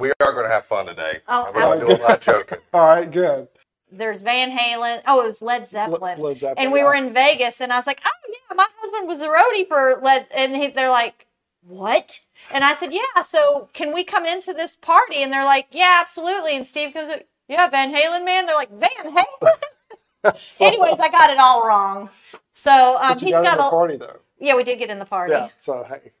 We are going to have fun today. Oh, I'm going to do a lot of joking. All right, good. There's Van Halen. Oh, it was Led Zeppelin. Led Zeppelin, and we were in Vegas, and I was like, oh, yeah, my husband was a roadie for Led. And they're like, what? And I said, yeah, so can we come into this party? And they're like, yeah, absolutely. And Steve goes, yeah, Van Halen, man. They're like, Van Halen? So, anyways, I got it all wrong. So he's got in the party, though. Yeah, we did get in the party. Yeah, so hey.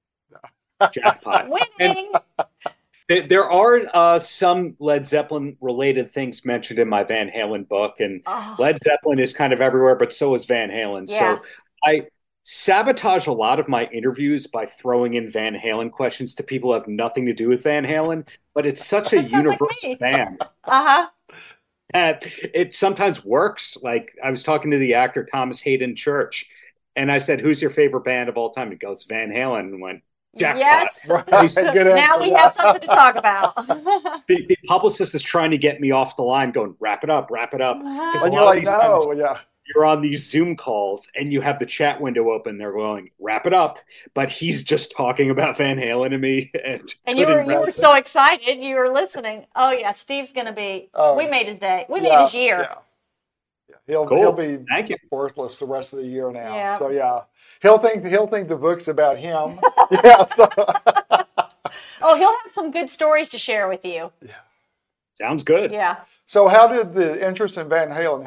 Jackpot. Winning. There are some Led Zeppelin related things mentioned in my Van Halen book, and Led Zeppelin is kind of everywhere, but so is Van Halen. Yeah. So I sabotage a lot of my interviews by throwing in Van Halen questions to people who have nothing to do with Van Halen, but it's such a universal band. That it sometimes works. Like I was talking to the actor Thomas Hayden Church, and I said, "Who's your favorite band of all time?" He goes, "Van Halen," and went, jackpot. Yes. Right. Now we have something to talk about. The publicist is trying to get me off the line, going, wrap it up, wrap it up. And you're like, no, yeah. You're on these Zoom calls and you have the chat window open. They're going, wrap it up. But he's just talking about Van Halen to me. And you were so excited. You were listening. Oh, yeah, Steve's going to be, we made his day. We made his year. Yeah. He'll be worthless the rest of the year now. Yeah. So, yeah. He'll think the book's about him. Yeah. So. Oh, he'll have some good stories to share with you. Yeah. Sounds good. Yeah. So how did the interest in Van Halen,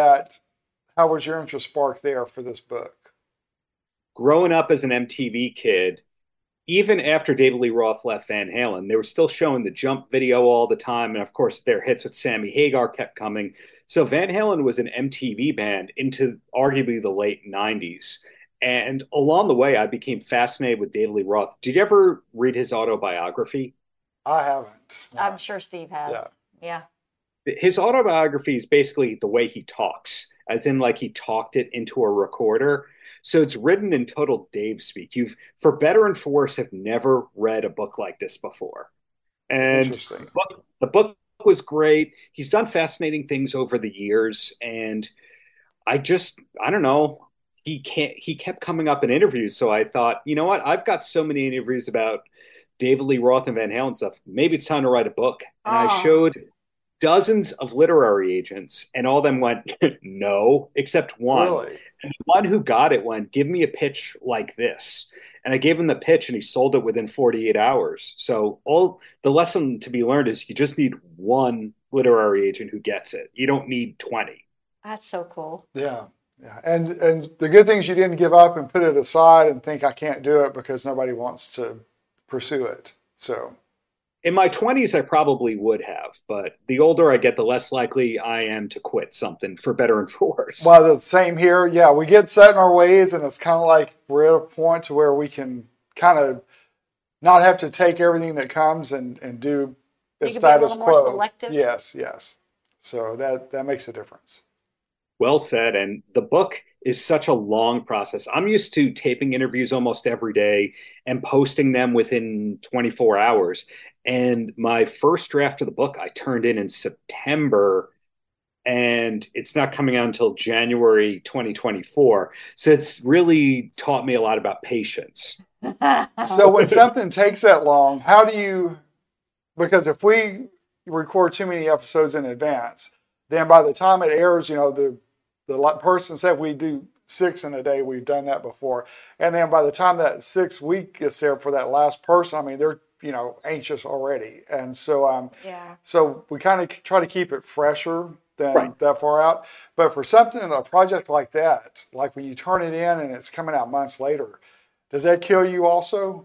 how was your interest sparked there for this book? Growing up as an MTV kid, even after David Lee Roth left Van Halen, they were still showing the Jump video all the time. And of course, their hits with Sammy Hagar kept coming. So Van Halen was an MTV band into arguably the late 90s. And along the way, I became fascinated with David Lee Roth. Did you ever read his autobiography? I haven't. No. I'm sure Steve has. Yeah. His autobiography is basically the way he talks, as in like he talked it into a recorder. So it's written in total Dave speak. You've, for better and for worse, have never read a book like this before. And the book was great. He's done fascinating things over the years. And I don't know. He kept coming up in interviews. So I thought, you know what? I've got so many interviews about David Lee Roth and Van Halen stuff. Maybe it's time to write a book. And I showed dozens of literary agents, and all of them went, no, except one. Really? And the one who got it went, give me a pitch like this. And I gave him the pitch, and he sold it within 48 hours. So all the lesson to be learned is you just need one literary agent who gets it. You don't need 20. That's so cool. Yeah. Yeah, and the good thing is you didn't give up and put it aside and think I can't do it because nobody wants to pursue it. So, in my 20s, I probably would have, but the older I get, the less likely I am to quit something, for better and for worse. Well, the same here. Yeah, we get set in our ways, and it's kind of like we're at a point to where we can kind of not have to take everything that comes and do the status quo. You can be a little more selective. Yes. So that makes a difference. Well said. And the book is such a long process. I'm used to taping interviews almost every day and posting them within 24 hours. And my first draft of the book, I turned in September, and it's not coming out until January 2024. So it's really taught me a lot about patience. So when something takes that long, how do you, because if we record too many episodes in advance, then by the time it airs, the person said we do 6 in a day. We've done that before. And then by the time that 6th week gets there for that last person, I mean, they're, anxious already. And so, so we kind of try to keep it fresher than that far out. But for a project like that, like when you turn it in and it's coming out months later, does that kill you also?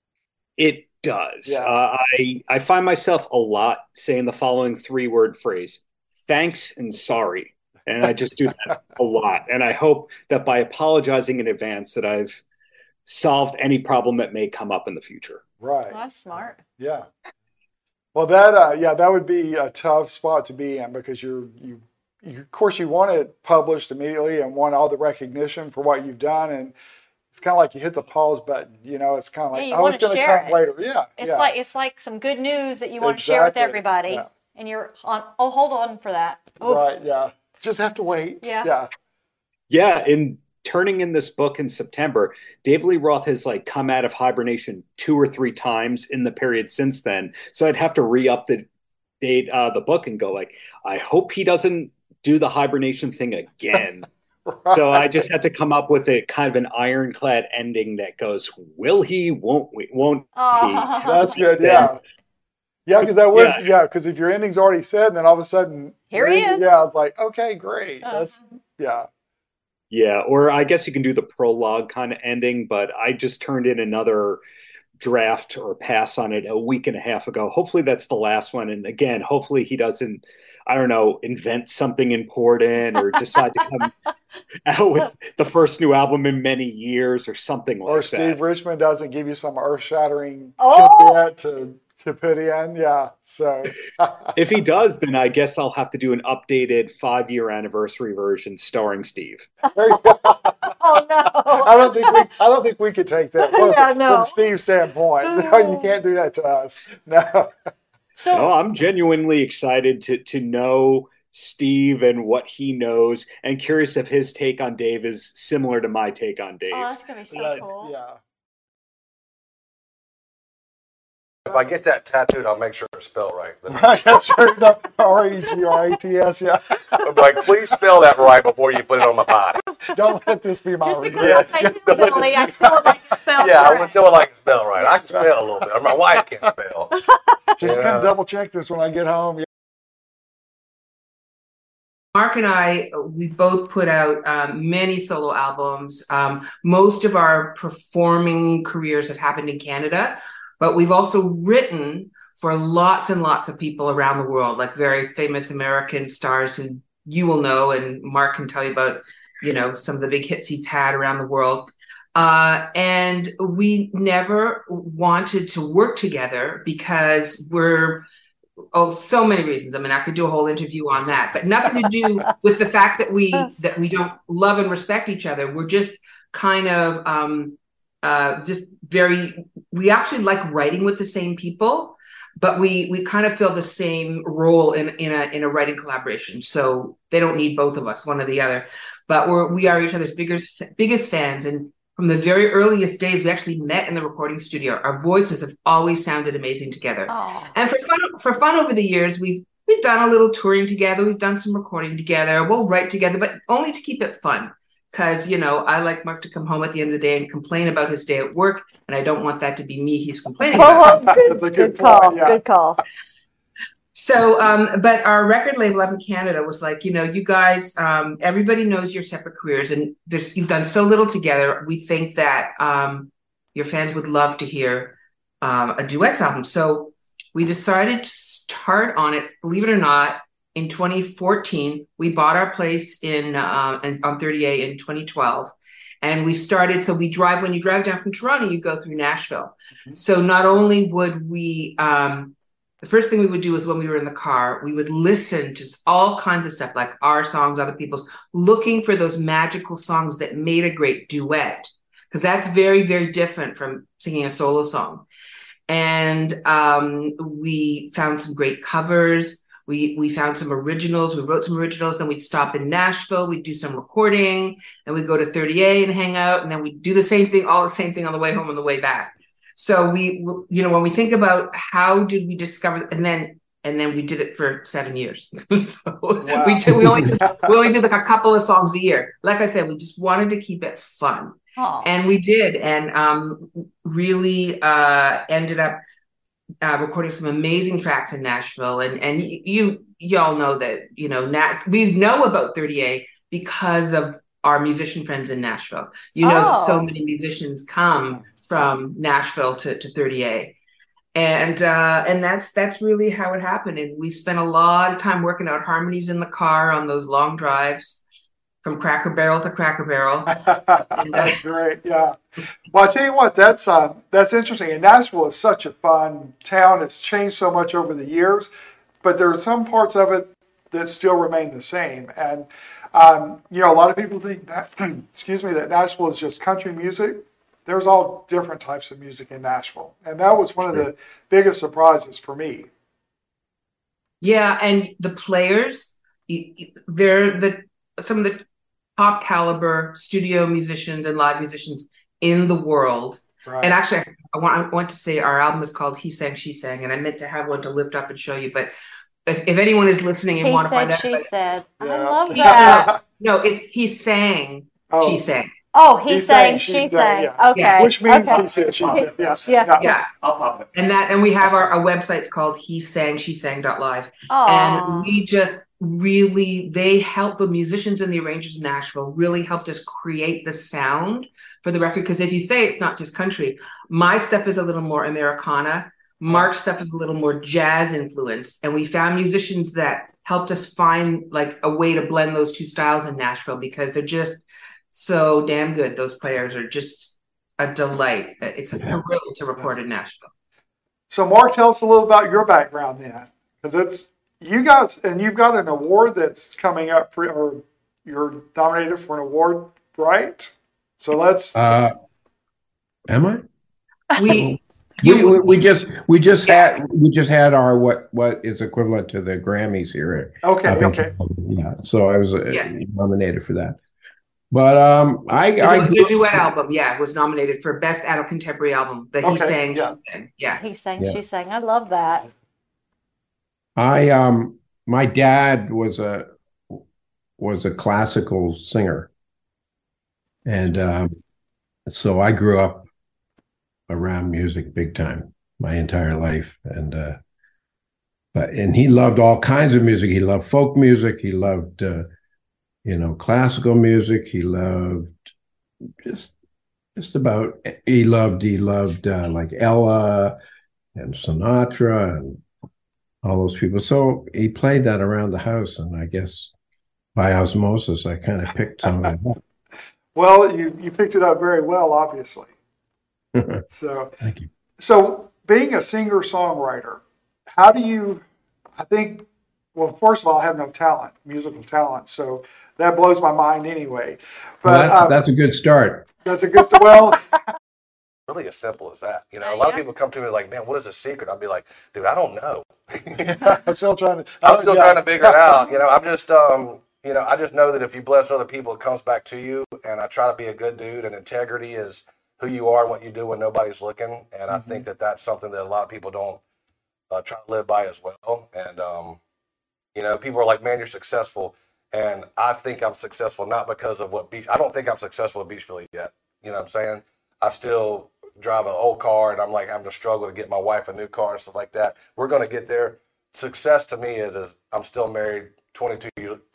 It does. Yeah. I find myself a lot saying the following 3-word phrase: thanks and sorry. And I just do that a lot. And I hope that by apologizing in advance that I've solved any problem that may come up in the future. Right. That's smart. Yeah. Well, that would be a tough spot to be in because you of course you want it published immediately and want all the recognition for what you've done, and it's kind of like you hit the pause button. It's kind of like, I was going to come later. Yeah. It's like some good news that you want to share with everybody. Yeah. And you're on, hold on for that. Oh. Right. Yeah. Just have to wait. Yeah. In turning in this book in September, David Lee Roth has like come out of hibernation 2 or 3 times in the period since then. So I'd have to re-up the date, the book, and go like, I hope he doesn't do the hibernation thing again. Right. So I just had to come up with a kind of an ironclad ending that goes, will he, won't we, won't he? That's good. Yeah. Yeah, because that would, because if your ending's already said, and then all of a sudden, Here he is. Yeah, it's like, okay, great. That's, yeah. Yeah, or I guess you can do the prologue kind of ending, but I just turned in another draft or pass on it a week and a half ago. Hopefully that's the last one. And again, hopefully he doesn't, I don't know, invent something important or decide to come out with the first new album in many years or something like that. Or Steve Richmond doesn't give you some earth-shattering Oh! tidbit to put in. Yeah. So if he does, then I guess I'll have to do an updated 5-year anniversary version starring Steve. Oh no! I don't think we could take that from Steve's standpoint. No, you can't do that to us. No. So no, I'm genuinely excited to know Steve and what he knows, and curious if his take on Dave is similar to my take on Dave. oh, that's gonna be so cool. Yeah. If I get that tattooed, I'll make sure it's spelled right. Right, that's right. R-E-G-R-A-T-S, yeah. I'm like, please spell that right before you put it on my body. Don't let this be my Just because regret. I feel Billy, I still would like to spell Yeah, I correct. would still like to spell right. I can spell a little bit. My wife can't spell. Just gonna double check this when I get home. Mark and I, we both put out many solo albums. Most of our performing careers have happened in Canada, but we've also written for lots and lots of people around the world, like very famous American stars who you will know, and Mark can tell you about, some of the big hits he's had around the world. And we never wanted to work together because so many reasons. I mean, I could do a whole interview on that, but nothing to do with the fact that we don't love and respect each other. We're just kind of we actually like writing with the same people, but we kind of fill the same role in a writing collaboration. So they don't need both of us, one or the other, but we are each other's biggest fans. And from the very earliest days, we actually met in the recording studio. Our voices have always sounded amazing together. Oh. And for fun over the years, we've done a little touring together. We've done some recording together. We'll write together, but only to keep it fun. Because, I like Mark to come home at the end of the day and complain about his day at work. And I don't want that to be me he's complaining about. Good call. Yeah. Good call. So, but our record label up in Canada was like, you guys, everybody knows your separate careers and you've done so little together. We think that your fans would love to hear a duets album. So we decided to start on it, believe it or not. In 2014, we bought our place on 30A in 2012. And we started, so when you drive down from Toronto, you go through Nashville. Mm-hmm. So not only would we, the first thing we would do is when we were in the car, we would listen to all kinds of stuff, like our songs, other people's, looking for those magical songs that made a great duet. Because that's very, very different from singing a solo song. And we found some great covers. We found some originals. We wrote some originals. Then we'd stop in Nashville. We'd do some recording. Then we'd go to 30A and hang out. And then we'd do the same thing on the way home and the way back. So when we think about how did we discover, and then we did it for 7 years. So wow. we only did like a couple of songs a year. Like I said, we just wanted to keep it fun. Oh. And we did, and really ended up recording some amazing tracks in Nashville, and you all know that we know about 30A because of our musician friends in Nashville. That so many musicians come from Nashville to 30A, and that's really how it happened. And we spent a lot of time working out harmonies in the car on those long drives from Cracker Barrel to Cracker Barrel. That's great. Yeah. Well, I tell you what, that's interesting. And Nashville is such a fun town. It's changed so much over the years, but there are some parts of it that still remain the same. And a lot of people think that, that Nashville is just country music. There's all different types of music in Nashville, and that was one of the biggest surprises for me. Yeah, and the players, they're some of the top caliber studio musicians and live musicians in the world. Right. And actually, I want to say our album is called He Sang, She Sang, and I meant to have one to lift up and show you. But if anyone is listening and He want to find said, out, she said. I Yeah. love that. no, it's He Sang, Oh. She Sang. Oh, he He sang, sang, she she sang, sang. yeah. Okay. Which means okay. he said, she said. Yeah. Yeah. Yeah, I'll pop it. and we have our website. It's called He Sang, She Sang.live. Aw. And we just really, they helped the musicians and the arrangers in Nashville really helped us create the sound for the record. Because as you say, it's not just country. My stuff is a little more Americana. Mark's stuff is a little more jazz influenced. And we found musicians that helped us find like a way to blend those two styles in Nashville because they're just so damn good. Those players are just a delight. It's a thrill to record in Nashville. So, Mark, tell us a little about your background then, because it's you guys, and you've got an award that's coming up, or you're nominated for an award, right? So let's. Am I? We We just had our what is equivalent to the Grammys here. Okay. up in Okay. Yeah, so I was Yeah. nominated for that. But the duet album, was nominated for Best Adult Contemporary Album. That he Okay, sang. yeah. Yeah. He sang, Yeah. she sang. I love that. My dad was a classical singer, and so I grew up around music big time my entire life, and he loved all kinds of music. He loved folk music. He loved classical music. He loved just about. He loved like Ella and Sinatra and all those people. So he played that around the house, and I guess by osmosis, I kind of picked some of it up. Well, you picked it up very well, obviously. So, Thank you. So being a singer-songwriter, how do you? I think. Well, first of all, I have no talent, musical talent, so that blows my mind anyway. But Well, that's a good start. that's a good. Well, Really as simple as that. A lot of people come to me like, man, what is the secret? I'll be like, dude, I don't know. I'm still trying to. I'm still trying to figure it out. I'm just, I just know that if you bless other people, it comes back to you. And I try to be a good dude, and integrity is who you are and what you do when nobody's looking. And I think that that's something that a lot of people don't try to live by as well. And, people are like, man, you're successful. And I think I'm successful not because of I don't think I'm successful at Beach Billy yet. You know what I'm saying? I still drive an old car, and I'm like having to struggle to get my wife a new car and stuff like that. We're going to get there. Success to me is I'm still married 22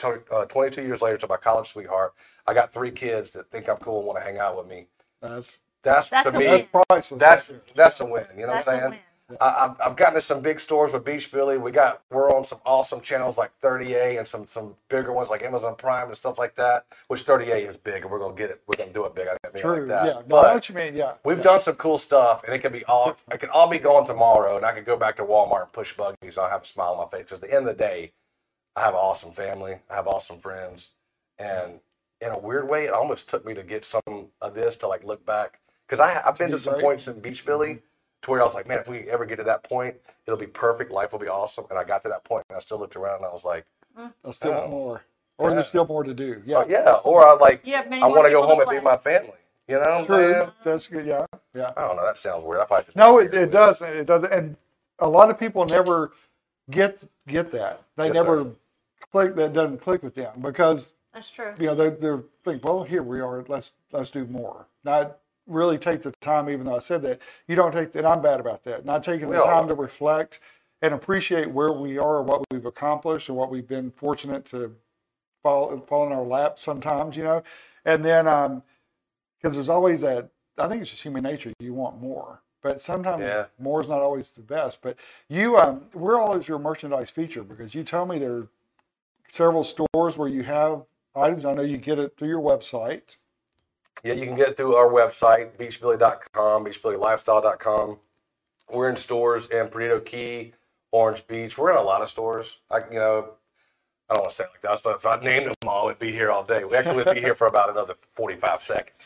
years later to my college sweetheart. I got 3 kids that think I'm cool and want to hang out with me. That's to a me, win. priceless. that's a win. You know That's what I'm a saying? win. I've gotten to some big stores with Beach Billy. We're on some awesome channels like 30A and some bigger ones like Amazon Prime and stuff like that. Which 30A is big, and we're gonna get it. We're gonna do it big. I didn't mean True. like that. Yeah. No, I know But what you mean. Yeah. we've done some cool stuff, and it can all be gone tomorrow, and I could go back to Walmart and push buggies. And I'll have a smile on my face. Because at the end of the day, I have an awesome family. I have awesome friends, and in a weird way, it almost took me to get some of this to like look back. Because I've been to some points in Beach Billy to where I was like, man, if we ever get to that point, it'll be perfect. Life will be awesome. And I got to that point, and I still looked around, and I was like, There's still more, or there's still more to do. Yeah. oh, yeah. Or I like, You have many I more want to go people home to and be my bless. family. You know what I'm True. saying? That's good. Yeah. Yeah. I don't know. That sounds weird. I probably just No, it does. It does. And a lot of people never get that. They Yes, never sir. click. That doesn't click with them because That's true. they think, well, here we are. Let's do more. Not really take the time. Even though I said that, you don't take. And I'm bad about that. Not taking the We all time are. to reflect and appreciate where we are, what we've accomplished, and what we've been fortunate to fall in our lap sometimes. And then because there's always that. I think it's just human nature. You want more. But sometimes Yeah. more is not always the best. But you, where all is your merchandise featured? Because you told me there are several stores where you have items. I know you get it through your website. Yeah, you can get it through our website, beachbilly.com, beachbillylifestyle.com. We're in stores in Perdido Key, Orange Beach. We're in a lot of stores. I don't want to say it like that, but if I named them all, we'd be here all day. We actually would be here for about another 45 seconds.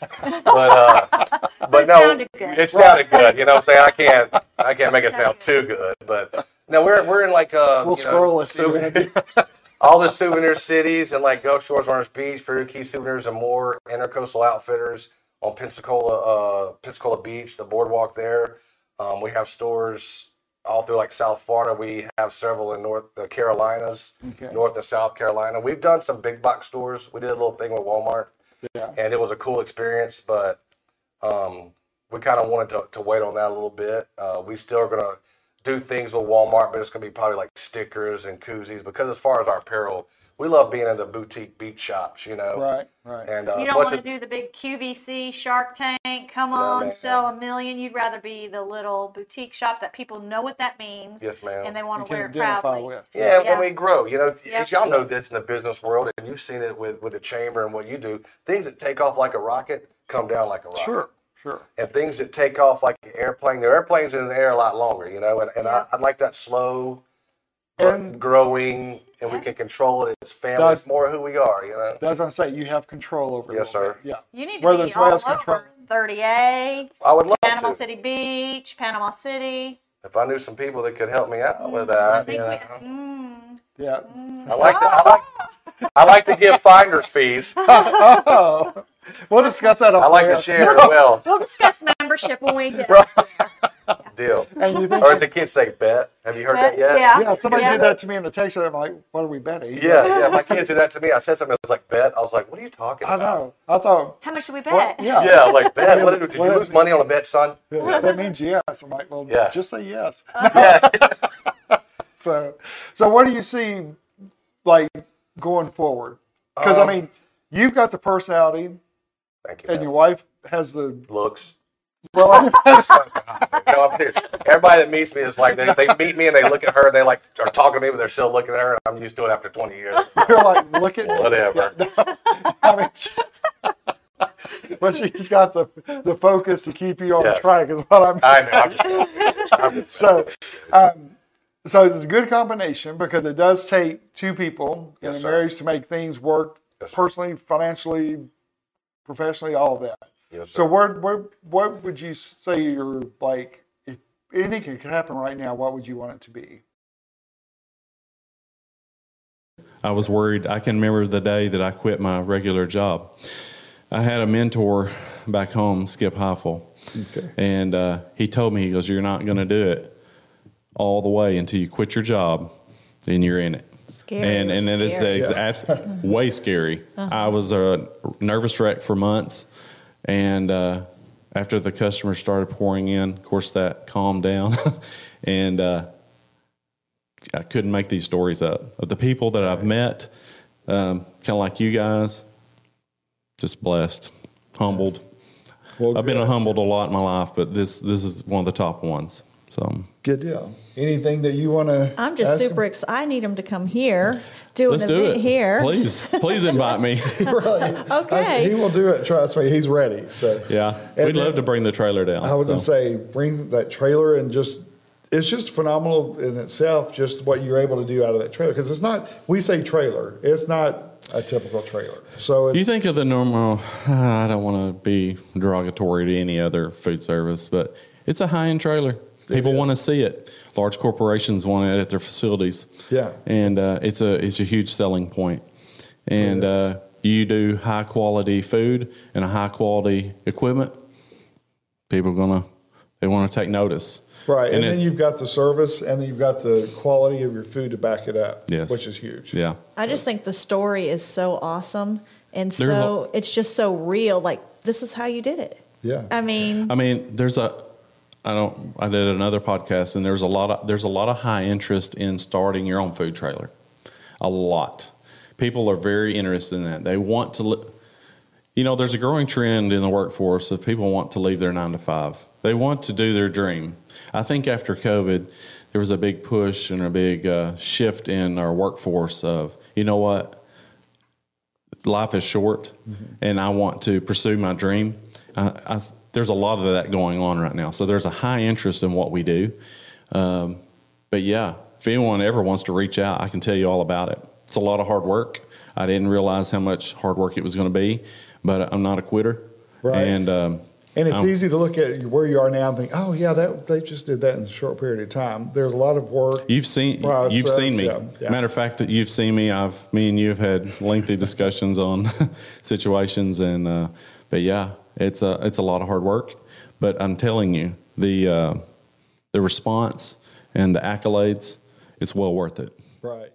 But no, sounded good. it sounded good. You know what I'm saying? I can't make it sound too good, but no, we're in like We'll scroll it. all the souvenir cities and like Gulf Shores, Orange Beach, Prairie Key Souvenirs, and more. Intercoastal Outfitters on Pensacola Beach, the boardwalk there. We have stores all through like South Florida. We have several in the Carolinas, North and South Carolina. We've done some big box stores. We did a little thing with Walmart, and it was a cool experience. But we kind of wanted to wait on that a little bit. We still are gonna do things with Walmart, but it's gonna be probably like stickers and koozies, because as far as our apparel, we love being in the boutique beach shops, you know. Right. And you don't want to do the big QVC Shark Tank, come on, sell $1 million. You'd rather be the little boutique shop that people know what that means. Yes, ma'am. And they want to wear it identify proudly. with. Yeah, when we grow, you know, Yep. as y'all know this in the business world, and you've seen it with the chamber and what you do, things that take off like a rocket come down like a rocket. Sure. And things that take off like an airplane, the airplane's in the air a lot longer, you know, and I'd like that slow And growing, and we can control it as family. It's more who we are, you know. that's what I'm saying. You have control over it. Yes, a little sir. bit. Yeah. You need to Whether be it's all less control. over 30A, I would love Panama to. City Beach, Panama City. If I knew some people that could help me out with I that, think you know. Yeah. I like to give finder's fees. Oh, we'll discuss that. I like to share it well. We'll discuss membership when we get there. Deal. And you think, Or as the kids say, bet. Have you heard that yet? Yeah. yeah, somebody did that to me in the text. I'm like, what are we betting? Yeah. My kids did that to me. I said something that was like, bet. I was like, what are you talking I about? know. I thought, How much do we what? bet? Yeah. Yeah, I'm like, bet. Did you lose money on a bet, son? Yeah, that means yes. I'm like, well, Yeah. just say yes. Yeah. So what do you see like going forward? Because I mean, you've got the personality, Thank you. and man. your wife has the Looks. well. I mean, No, I'm here. Everybody that meets me is like, they meet me and they look at her and they like are talking to me, but they're still looking at her, and I'm used to it after 20 years. you're like, look at Whatever. I mean, but she's got the focus to keep you on Yes. track. Is what I'm. I know. I'm just So, so it's a good combination because it does take two people in Yes, a sir. marriage to make things work Yes, sir. personally, financially, professionally, all of that. Yes, So sir. what would you say you're like, if anything could happen right now, what would you want it to be? I was worried. I can remember the day that I quit my regular job. I had a mentor back home, Skip Heifel, and he told me, he goes, you're not going to do it all the way until you quit your job, then you're in it. Scary. And it is way scary. I was a nervous wreck for months, and after the customers started pouring in, of course, that calmed down, and I couldn't make these stories up. Of the people that I've met, kind of like you guys, just blessed, humbled. Well, I've been humbled a lot in my life, but this is one of the top ones. So good deal. Anything that you want to? I'm just super excited. I need him to come here, do let's an do event it here. Please invite me. Right. Okay. He will do it. Trust me, he's ready. So Yeah, And we'd love to bring the trailer down. I was gonna so. say, bring that trailer and it's just phenomenal in itself. Just what you're able to do out of that trailer, because it's not. We say trailer. It's not a typical trailer. So You it's, think of the normal, I don't want to be derogatory to any other food service, but it's a high-end trailer. People want to see it. Large corporations want it at their facilities. Yeah. And it's a huge selling point. And you do high-quality food and a high-quality equipment, people they want to take notice. right, and then it's- you've got the service, and then you've got the quality of your food to back it up. Yes. Which is huge. Yeah. I just think the story is so awesome, and There's so it's just so real. Like, this is how you did it. Yeah. I mean, I did another podcast, and there's a lot of high interest in starting your own food trailer. A lot. People are very interested in that. They want to, there's a growing trend in the workforce of people want to leave their 9 to 5. They want to do their dream. I think after COVID, there was a big push and a big shift in our workforce of, you know what, life is short, and I want to pursue my dream. There's a lot of that going on right now. So there's a high interest in what we do. But yeah, if anyone ever wants to reach out, I can tell you all about it. It's a lot of hard work. I didn't realize how much hard work it was going to be, but I'm not a quitter. Right. And And it's easy to look at where you are now and think, oh yeah, they just did that in a short period of time. There's a lot of work. You've seen me. Yeah. Matter of fact, you've seen me. Me and you have had lengthy discussions on situations, and but yeah, it's a lot of hard work. But I'm telling you, the response and the accolades, it's well worth it. Right.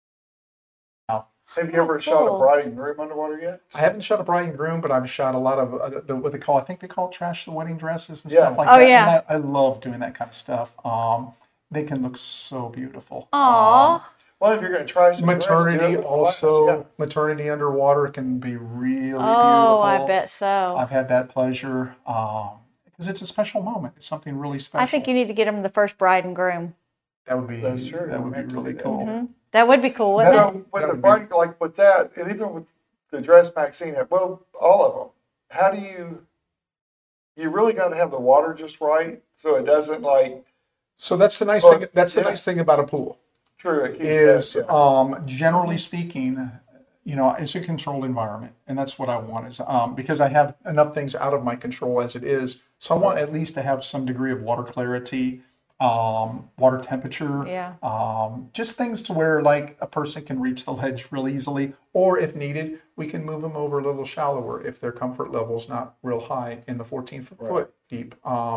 Have you ever shot a bride and groom underwater yet? I haven't shot a bride and groom, but I've shot a lot of what they call, I think they call it trash the wedding dresses and stuff like Oh, that. yeah. And I love doing that kind of stuff. They can look so beautiful. Aww. Well, if you're going to try some Maternity dress, also, maternity underwater can be really beautiful. Oh, I bet so. I've had that pleasure because it's a special moment. It's something really special. I think you need to get them the first bride and groom. That would be That's true. That would be really cool. Mm-hmm. That would be cool, wouldn't it? With the bride, like with that, and even with the dress Maxine had, well, all of them. How do you really got to have the water just right so it doesn't like. So that's the nice thing. That's the nice thing about a pool. True. It Is generally speaking, it's a controlled environment, and that's what I want. Is because I have enough things out of my control as it is, so I want at least to have some degree of water clarity, water temperature, just things to where like a person can reach the ledge real easily, or if needed, we can move them over a little shallower if their comfort level is not real high in the 14-foot deep.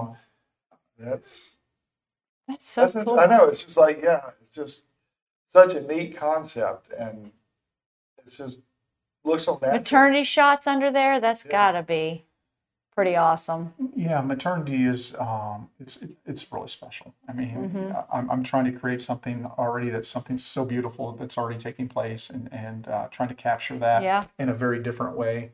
That's so cool. I know, it's just like, it's just such a neat concept, and it's just looks so natural. Maternity shots under there, that's gotta be pretty awesome. Yeah, maternity is it's really special. I mean, I'm trying to create something already that's something so beautiful that's already taking place, and trying to capture that in a very different way.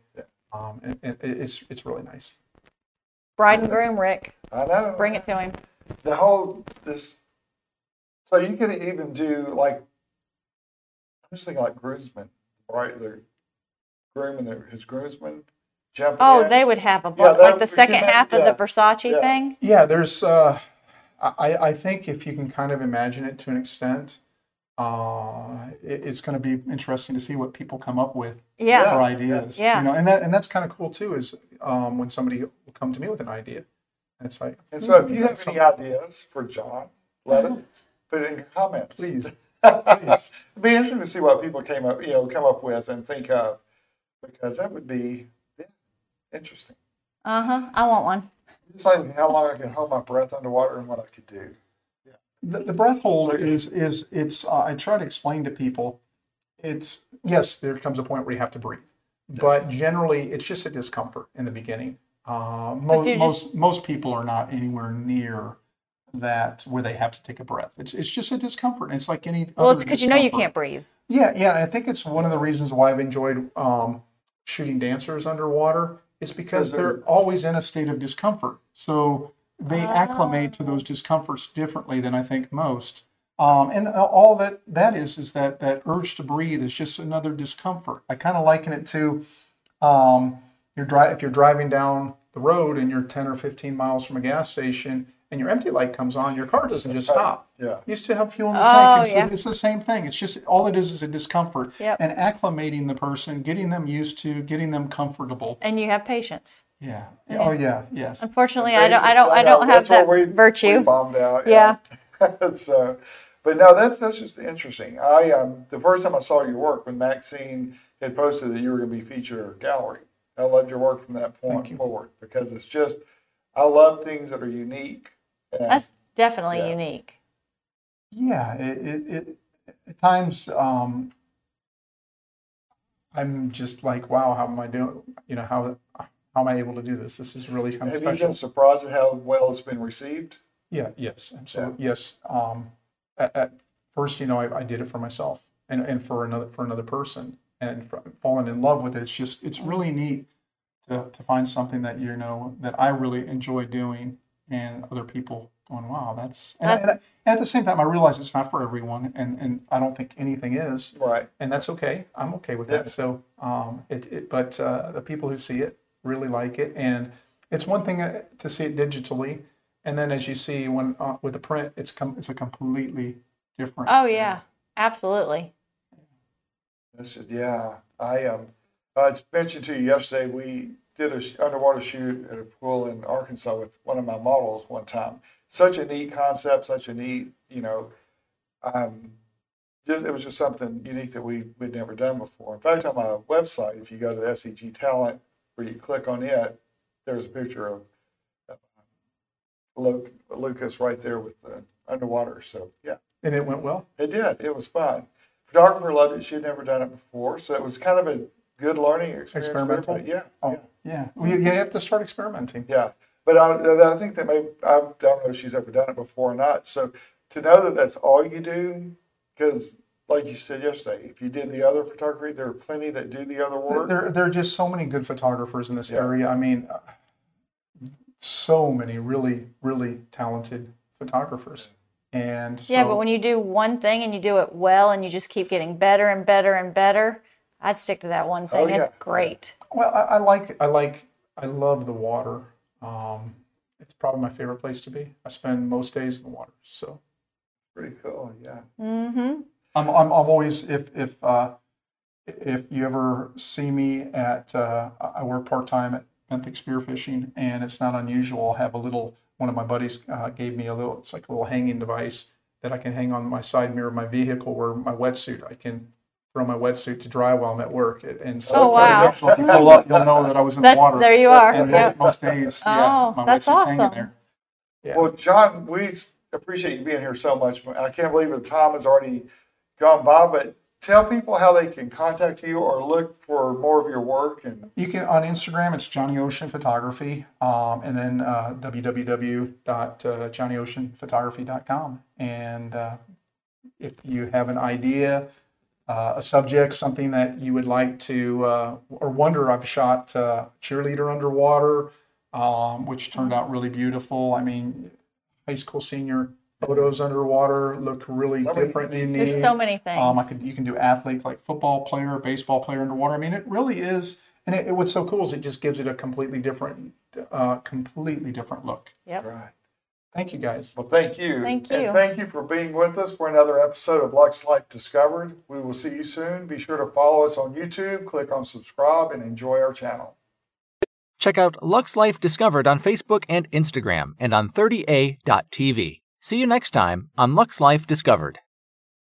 It's really nice. Bride and groom, Rick. I know. Bring it to him. The whole so you could even do like, I'm just thinking like groomsmen, right? The groom and his groomsman. They would have a like the second half of the Versace thing. Yeah, there's. I think if you can kind of imagine it to an extent, it's going to be interesting to see what people come up with for ideas. Yeah. And that's kind of cool too. Is when somebody will come to me with an idea, and it's like. And so, if you have any ideas for John, let it put it in your comments, please. It'd be interesting to see what people come up with and think of, because that would be. Interesting. I want one. It's like how long I can hold my breath underwater and what I could do. Yeah. The breath hold is it's. I try to explain to people. It's yes, there comes a point where you have to breathe, but generally it's just a discomfort in the beginning. Most people are not anywhere near that where they have to take a breath. It's just a discomfort. It's like any. Well, it's because you can't breathe. Yeah. And I think it's one of the reasons why I've enjoyed shooting dancers underwater. It's because they're always in a state of discomfort. So they acclimate to those discomforts differently than I think most. And all that is that urge to breathe is just another discomfort. I kind of liken it to if you're driving down the road and you're 10 or 15 miles from a gas station and your empty light comes on, your car doesn't just stop. Yeah. You still have fuel in the tank. And so it's the same thing. It's just all it is a discomfort. Yep. And acclimating the person, getting them used to, getting them comfortable. And you have patience. Yeah. Oh yeah. Yes. Unfortunately, I don't have that virtue. We bombed out. Yeah. So, but no, that's just interesting. The first time I saw your work when Maxine had posted that you were going to be featured in her gallery, I loved your work from that point forward, because it's just, I love things that are unique. That's definitely unique. Yeah, it at times I'm just like, wow, how am I doing? How am I able to do this? This is really kind of special. Have you been surprised at how well it's been received? Yeah. Yes. Absolutely. Yeah. Yes. At first, I did it for myself and for another person, and falling in love with it. It's really neat to find something that that I really enjoy doing, and other people going, wow, and at the same time, I realize it's not for everyone, and I don't think anything is. Right. And that's okay. I'm okay with that. So, but the people who see it really like it, and it's one thing to see it digitally, and then as you see when with the print, it's a completely different. Oh yeah, absolutely. This is I mentioned to you yesterday, did an underwater shoot at a pool in Arkansas with one of my models one time. Such a neat concept, such a neat, it was just something unique that we'd never done before. In fact, on my website, if you go to the SEG Talent, where you click on it, there's a picture of Lucas right there with the underwater. So, yeah. And it went well? It did. It was fun. Photographer loved it. She had never done it before. So it was kind of a good learning experience. Experimental? Yeah. Oh, yeah. Well, you have to start experimenting. Yeah. But I think that I don't know if she's ever done it before or not. So to know that that's all you do, because like you said yesterday, if you did the other photography, there are plenty that do the other work. There are just so many good photographers in this area. I mean, so many really, really talented photographers. And so, Yeah, but when you do one thing and you do it well and you just keep getting better and better and better, I'd stick to that one thing. Oh, yeah. It's great. well, I love the water. It's probably my favorite place to be. I spend most days in the water, so Pretty cool. Yeah. Mm-hmm. I'm always if you ever see me at I work part-time at Benthic Spearfishing, and it's not unusual. I'll have one of my buddies gave me it's like a little hanging device that I can hang on my side mirror of my vehicle, where my wetsuit, I can throw my wetsuit to dry while I'm at work. And so Oh, wow. so if you pull up, you'll know that I was in the water. There you are. And Yep. most days, Oh, my that's wetsuit's hanging awesome. there. Yeah. Well, John, we appreciate you being here so much. I can't believe the time has already gone by, but tell people how they can contact you or look for more of your work. And You can on Instagram, it's Johnny Ocean Photography, and then www.johnnyoceanphotography.com. And if you have an idea, a subject, something that you would like to or wonder, I've shot cheerleader underwater, which turned out really beautiful. I mean, high school senior photos underwater look really different and unique. There's so many things. You can do athlete, like football player, baseball player underwater. I mean, it really is. And what's so cool is it just gives it a completely different look. Yep. right. Thank you, guys. Well, thank you. Thank you. And thank you for being with us for another episode of Lux Life Discovered. We will see you soon. Be sure to follow us on YouTube, click on subscribe, and enjoy our channel. Check out Lux Life Discovered on Facebook and Instagram and on 30a.tv. See you next time on Lux Life Discovered.